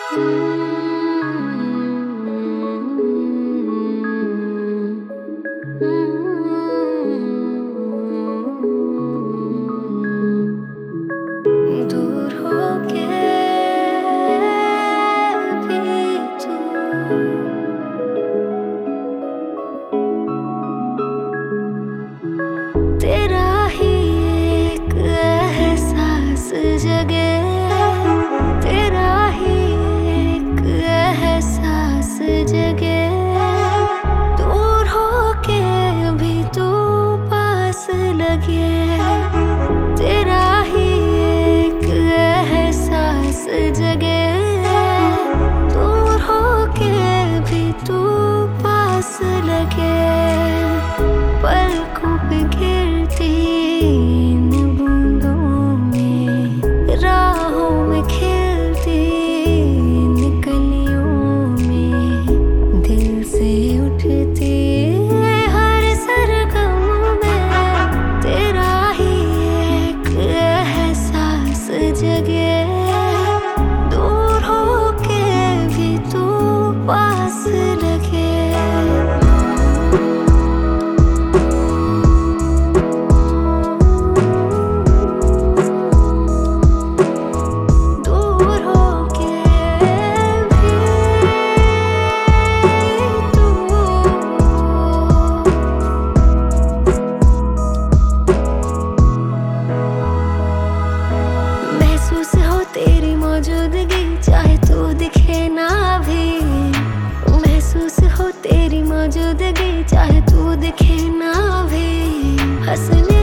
दूर होके भी तू तेरा ही एक एहसास जगे, तेरा ही एक एहसास जगे। दूर होके भी तू पास लगे, तेरा ही एक एहसास जगे। दूर होके भी तू पास लगे। पलकों पे गिरती इन बूंदों में, राहों में खिलती इन कलियों में, दिल से उठती हर सरगम में, तेरा ही एक एहसास जगे। दूर होके भी तू पास लगे। महसूस हो तेरी मौजूदगी चाहे तू दिखे ना भी, महसूस हो तेरी मौजूदगी चाहे तू दिखे ना भी। हंसने